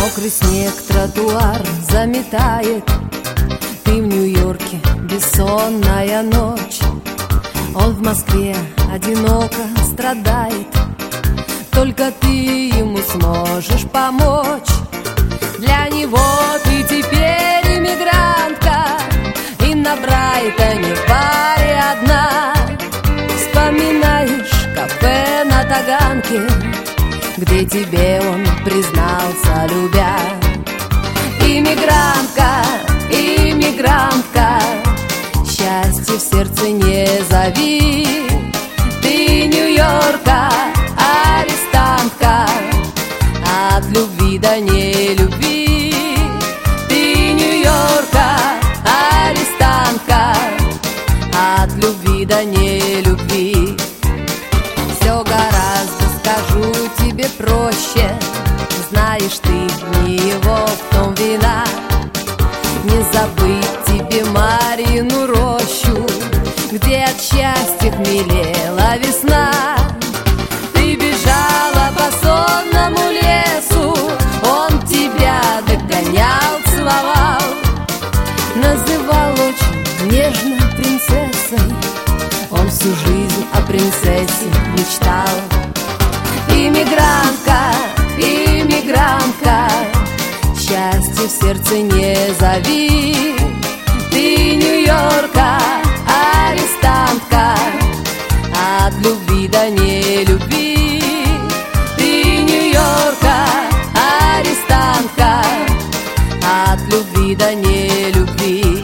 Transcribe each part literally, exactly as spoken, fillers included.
Мокрый снег тротуар заметает. Ты в Нью-Йорке, бессонная ночь. Он в Москве одиноко страдает. Только ты ему сможешь помочь. Для него ты теперь иммигрантка, и на Брайтоне в баре одна. Вспоминаешь кафе на Таганке, где тебе он признался, любя. Иммигрантка, иммигрантка, счастье в сердце не зови. Ты Нью-Йорка, арестантка, от любви до нелюбви. Ты Нью-Йорка, арестантка, от любви до нелюбви. Все гораздо, скажу тебе, проще. Знаешь, ты не его в том вина. Не забыть тебе Марьину рощу, где от счастья хмелела весна. Ты бежала по сонному лесу, он тебя догонял, целовал, называл очень нежно принцессой. Он всю жизнь о принцессе мечтал. Иммигрантка, иммигрантка, счастье в сердце не зови. Ты Нью-Йорка, арестантка, от любви до нелюбви. Ты Нью-Йорка, арестантка, от любви до нелюбви.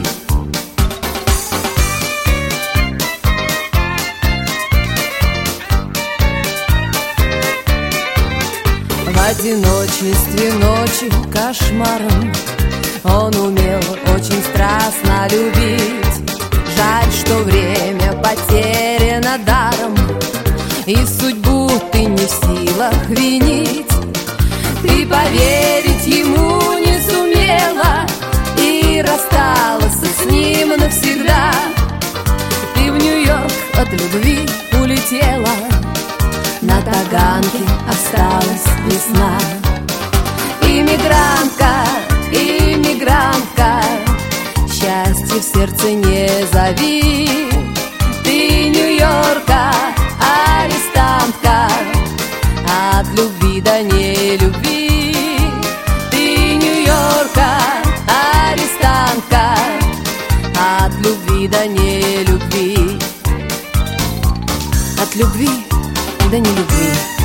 В одиночестве ночью кошмаром он умел очень страстно любить. Жаль, что время потеряно даром, и судьбу ты не в силах винить. Ты поверить ему не сумела и рассталась с ним навсегда. Ты в Нью-Йорк от любви улетела, на Таганке осталась весна. Иммигрантка, иммигрантка, счастье в сердце не зови. Ты Нью-Йорка, арестантка, от любви до нелюбви. Ты Нью-Йорка, арестантка, от любви до нелюбви. От любви до нелюбви.